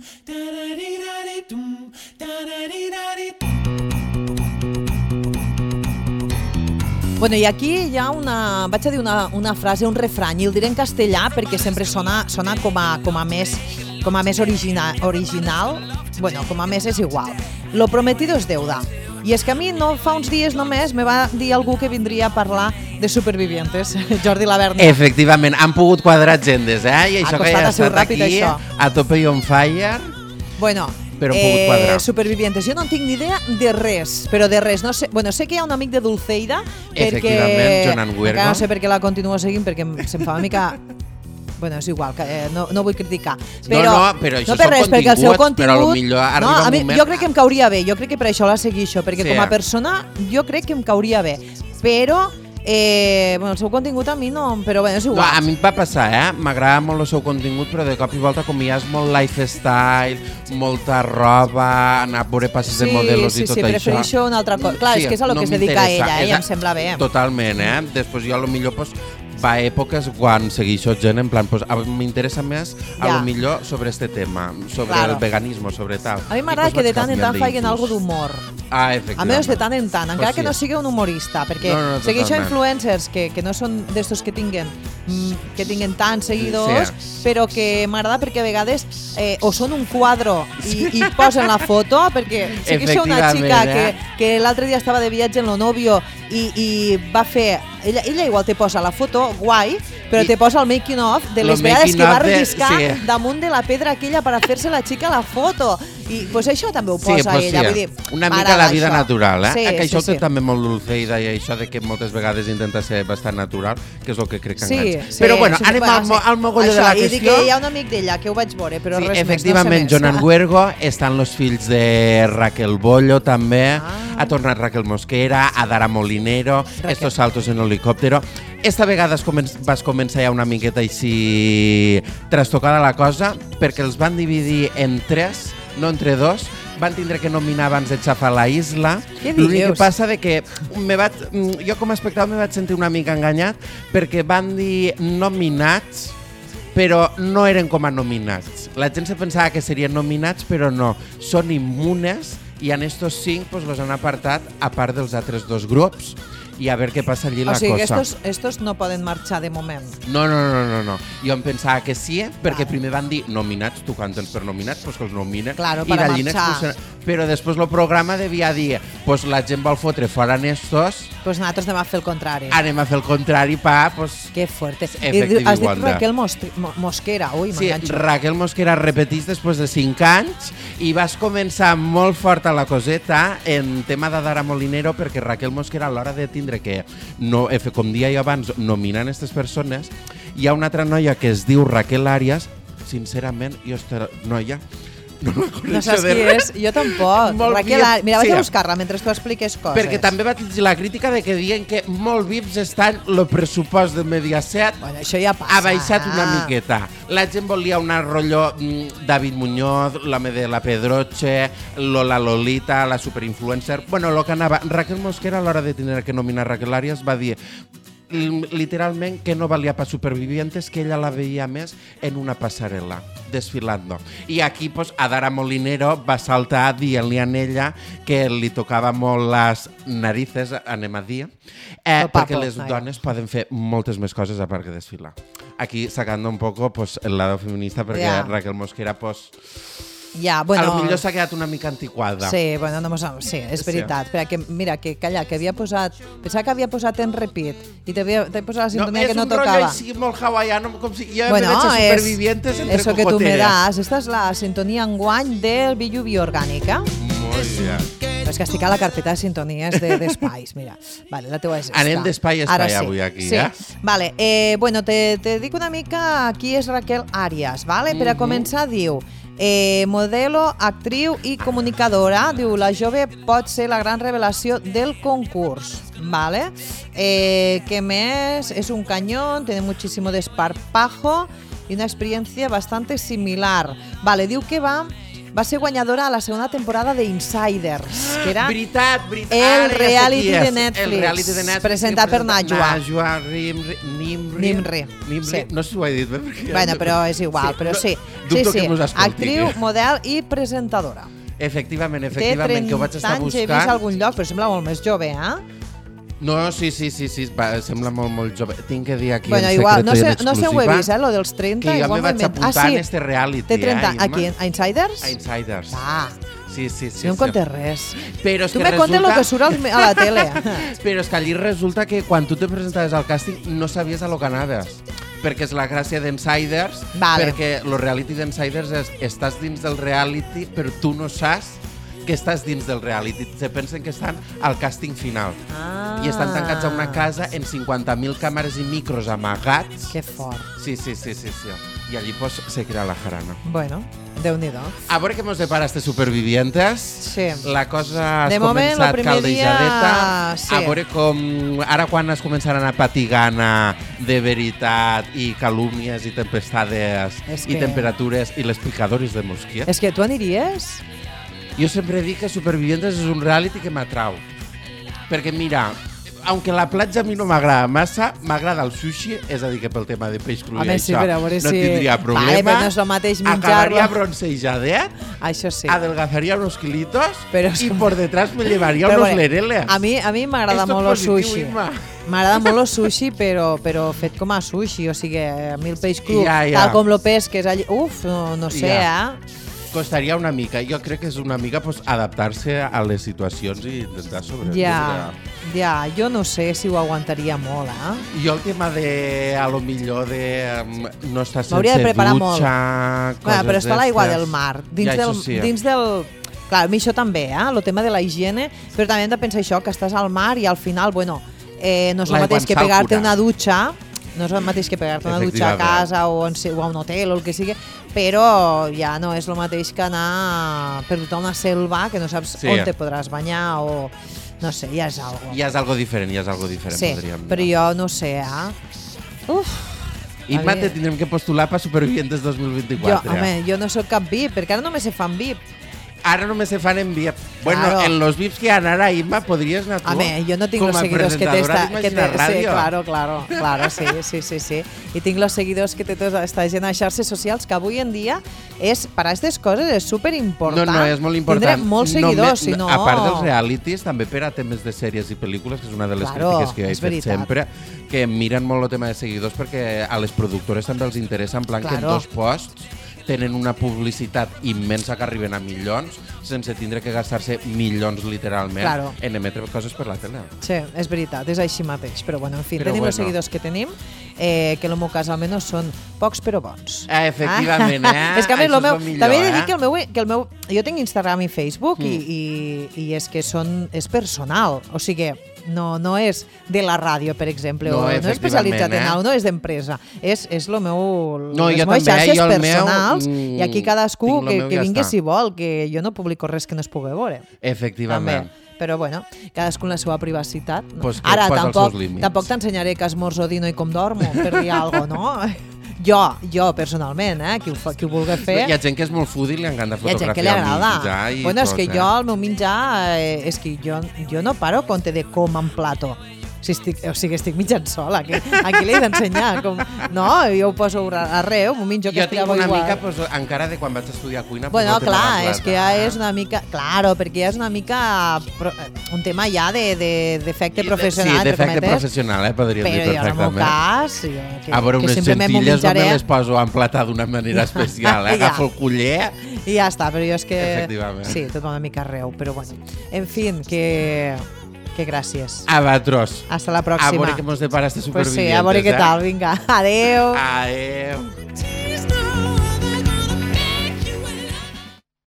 Bueno, i aquí hi ha vaig a dir una frase, un refrany, i el diré en castellà perquè sempre sona com a més original. Bueno, com a més és igual. Lo prometido es deuda. I és que a mi no fa uns dies només me va dir algú que vindria a parlar de Supervivientes, Jordi Laverna. Efectivament, han pogut quadrar agendes, I això que ja ha estat ràpid, aquí, això. a tope i on fire. Bueno, però han pogut quadrar. Supervivientes, jo no en tinc ni idea de res, però de res. No sé, bueno, sé que hi ha un amic de Dulceida, efectivament, Jonan Huergo. No sé per què la continuo seguint, perquè se'm fa una mica... Bueno, és igual, no vull criticar. Però, però això no per res, perquè el seu contingut... Però potser arriba un moment... Jo crec que em cauria bé, jo crec que per això la seguixo, perquè com a persona jo crec que em cauria bé. Però... el seu contingut a mi no... Però bé, és igual. No, a mi em va passar, m'agrada molt el seu contingut, però de cop i volta com ja és molt lifestyle, molta roba, anar a veure passes de modelos i tot això... Sí, prefereixo una altra cosa. Clar, és que és a lo que es dedica ella, em sembla bé. Totalment, Després jo a lo millor va a èpoques quan segueixo gent en plan, m'interessa més a lo millor sobre este tema, sobre el veganisme, sobre tal. A mi m'agrada que de tant en tant faiguen alguna d'humor. Efectivament. A més de tant en tant, encara que no sigui un humorista, perquè segueixo influencers que no són d'estos que tinguen tants seguidors, però que m'agrada perquè a vegades o són un quadro i posen la foto, perquè segueixo una xica que l'altre dia estava de viatge en lo novio i va fer... Ella igual te posa la foto, guai, però te posa el making of de les vegades que va relliscar damunt de la pedra aquella per fer-se la xica la foto. I pues això també ho posa ella. Vull dir, una mica la vida natural, que això ho té també molt Dulceida i això de que moltes vegades intenta ser bastant natural, que és el que crec que enganxa. Però bueno, anem al mogollo de la qüestió. I dic que hi ha un amic d'ella, que ho vaig veure, però res més. Efectivament, Jonan Huergo, estan els fills de Raquel Bollo també, ha tornat Raquel Mosquera, Adara Molinero, estos saltos en helicòptero. Esta vegada vas començar ja una miqueta així trastocada la cosa, perquè els van dividir en 3, no entre 2, van tindre que nominar abans de xafar la isla. L'únic que passa de que jo com a espectador me vaig sentir una mica enganyat perquè van dir nominats, però no eren com a nominats. La gent se pensava que serien nominats, però no. Són immunes i en estos 5 los han apartat a part dels altres 2 grups. I a veure què passa allí la cosa. O sigui que estos no poden marxar de moment. No. Jo em pensava que sí, perquè primer van dir nominats, tu quan tens per nominats, doncs que els nominen. Claro, per marxar. Però després el programa devia dir, doncs la gent vol fotre fora estos. Doncs nosaltres anem a fer el contrari. Anem a fer el contrari, pues... Que fuerte. Efectiu Has dit Raquel Mosquera, ui, m'enganxo. Sí, Raquel Mosquera repetís després de 5 anys i vas començar molt fort a la coseta en tema d'Adara Molinero, perquè Raquel Mosquera a l'hora de tindre que, com dia jo abans, nominant aquestes persones, hi ha una altra noia que es diu Raquel Arias. Sincerament, jo aquesta noia no la coneixo. No saps qui és? Jo tampoc. Raquel Arias. Mira, vaig a buscar-la mentre tu expliques coses. Perquè també vaig llegir la crítica de que diuen que molt vips estan el pressupost de Mediaset. Bueno, això ja passa. Ha baixat una miqueta. La gent volia una rotllo David Muñoz, l'home de la Pedroche, Lola Lolita, la superinfluencer. Bueno, lo que anava. Raquel Mosquera, a l'hora de tenir que nominar Raquel Arias, va dir literalment que no valia per Supervivientes, que ella la veia més en una passarel·la, desfilando. I aquí pues, Adara Molinero va saltar dient-li a ella que li tocava molt les narices, anem a dir, perquè les dones poden fer moltes més coses a part que desfilar. Aquí sacando un poco pues, el lado feminista, perquè Raquel Mosquera pues, ja, bueno, a lo millor s'ha quedat una mica antiquada. Sí, bueno, sí, és veritat. Sí. Que, mira, que calla, que havia posat... Pensava que havia posat en repeat i t'he posat la sintonia que no tocava. No, és un rotllo així molt hawaiano, com si jo me veig a Supervivientes entre eso que tú me das. Esta és la sintonia enguany del Billubi Orgànica. Molt bé. És que estic a la carpeta de sintonies d'espais, mira. Vale, la teua és esta. Anem d'espai a espai avui aquí, sí. Vale, bueno, te dic una mica qui és Raquel Arias, vale? Per a començar diu... modelo, actriu i comunicadora, diu, la jove pot ser la gran revelació del concurs, ¿vale? Que més es un cañón, tiene muchísimo desparpajo y una experiencia bastante similar. Vale, diu que va va ser guanyadora a la segona temporada d'Insiders, que era veritat. el reality de Netflix, presentat per Najwa Nimri. Sí. No sé si ho he dit bé. Bueno, però és igual, però sí. Dubto que mos escolti. Actriu, model i presentadora. Efectivament, que ho vaig estar buscant. Té 30 anys, he vist a algun lloc, però sembla molt més jove, No, sí, sembla molt jove. Tinc que dir aquí en secret i en exclusiva. No sé, ho he vist, lo dels 30. Que jo me vaig apuntar en este reality. Té 30, aquí, a Insiders? A Insiders. Sí. No em contes res. Però és tu me contes el que surt a la tele. Però és que allí resulta que quan tu te presentaves al càsting no sabies a lo que anaves. Perquè és la gràcia d'Insiders, perquè el reality d'Insiders és estàs dins del reality però tu no saps que estàs dins del reality. Se pensen que estan al càsting final. I estan tancats a una casa en 50.000 càmeres i micros amagats. Que fort. Sí. I allí pues se crea la jarana. Bueno, Déu-n'hi-do. A veure què mos depara este Supervivientes. Sí. La cosa has començat caldejadeta. Sí. A veure com... Ara quan es començaran a patigana de veritat i calúmnies i tempestades i temperatures i les picadores de mosquit. És que tu aniries? Jo sempre dic que Supervivientes és un reality que m'atrau. Perquè mira, aunque la platja a mi no m'agrada massa, m'agrada el sushi, és a dir, que pel tema de peix cru i això no tindria problema. Vale, però no és el mateix menjar-lo. Acabaria broncejadet, això sí. adelgazaria unos kilitos i por detrás me llevaria unos lereles. A mi m'agrada molt el sushi. M'agrada molt el sushi, però fet com a sushi, o sigui, a mi el peix cru, tal com lo pesques allí, no sé, Costaria una mica. Jo crec que és una mica adaptar-se a les situacions i intentar sobreviure. Ja, jo no sé si ho aguantaria molt, Jo el tema de, a lo millor, de no estar sense m'hauria de preparar dutxa, molt. Però està a l'aigua del mar. Dins del... Clar, a mi això també, el tema de la higiene, però també hem de pensar això, que estàs al mar i al final, no és el mateix que pegar-te una dutxa, no és el mateix que pegar-te una dutxa a casa o a un hotel o el que sigui, però ja no és el mateix que anar perdut a una selva que no saps on te podràs banyar o... No sé, ja és algo. Ja és algo diferent, sí, però jo no sé, Imma, te tindrem que postular per Supervivientes 2024. Jo no soc cap VIP, perquè ara només se fan VIP. Ara només se fan en VIP. Bueno, en los VIPs que han ara, Imma, podries anar tu jo no tinc los seguidors que té sí, claro, sí. I tinc los seguidors que té tota esta gent a xarxes socials, que avui en dia per a aquestes coses és superimportant. No, és molt important. Tindre molts seguidors, si no... A part dels realities, també per a temes de sèries i pel·lícules, que és una de les crítiques que jo he fet sempre, que miren molt el tema de seguidors perquè a les productores també els interessa, en plan que en 2 posts tenen una publicitat immensa que arriben a milions sense tindre que gastar-se milions literalment en emetre coses per la tele. Sí, és veritat, és així mateix. Però bueno, en fi, tenim els seguidors que tenim, que en el meu cas almenys són pocs però bons. Efectivament, És que a més, també he de dir que el meu... Jo tinc Instagram i Facebook i és que és personal, o sigui... No és de la ràdio, per exemple, no és especialitzat en alguna, no és d'empresa. És el meu... les meves xarxes personals i aquí cadascú que vingui si vol, que jo no publico res que no es pugui veure. Efectivament. Però bueno, cadascú en la seva privacitat. Pues ara tampoc t'ensenyaré que esmorzo, dino i com dormo, per dir alguna cosa, no? Jo personalment, qui ho vulgui fer... Hi ha gent que és molt foodie i li encanta fotografiar el menjar. Bueno, és que jo el meu menjar... És que jo no paro compte de com en plato. Estic mitjant sola, aquí l'he d'ensenyar. No, jo ho poso arreu, m'ho menjo que estic igual. Jo tinc una mica, encara de quan vaig estudiar cuina... Bueno, clar, és que ja és una mica... Claro, perquè ja és una mica un tema ja d'efecte professional. Sí, d'efecte professional, podríem dir perfectament. Però jo en el meu cas... A veure, unes gentilles no me les poso a emplatar d'una manera especial, agafo el culler... I ja està, però jo és que... Efectivament. Sí, tot va una mica arreu, però bueno. En fi, que gràcies. A vosaltres. Hasta la pròxima. A veure què mos depara este Supervivientes. Pues sí, a veure què tal, vinga. Adeu. Adeu.